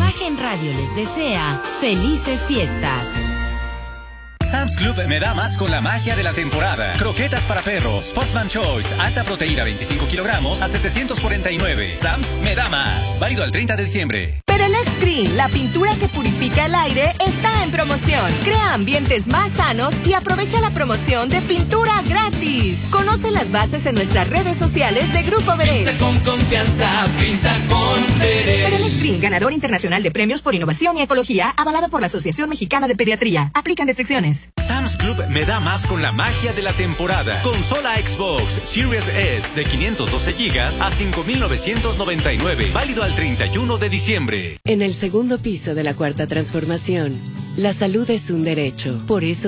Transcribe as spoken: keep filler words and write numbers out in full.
Imagen Radio les desea felices fiestas. Sam's Club me da más con la magia de la temporada. Croquetas para perros, Postman Choice, alta proteína veinticinco kilogramos a setecientos cuarenta y nueve. Sam's me da más. Válido al treinta de diciembre. Perelex Green, la pintura que purifica el aire, está en promoción. Crea ambientes más sanos y aprovecha la promoción de pintura gratis. Conoce las bases en nuestras redes sociales de Grupo Beret. Pinta con confianza, pinta con Beret. Perelex Green, ganador internacional de premios por innovación y ecología, avalado por la Asociación Mexicana de Pediatría. Aplican restricciones. Sam's Club me da más con la magia de la temporada. Consola Xbox Series S de quinientos doce gigas a cinco mil novecientos noventa y nueve. Válido al treinta y uno de diciembre. En el segundo piso de la Cuarta Transformación, la salud es un derecho. Por eso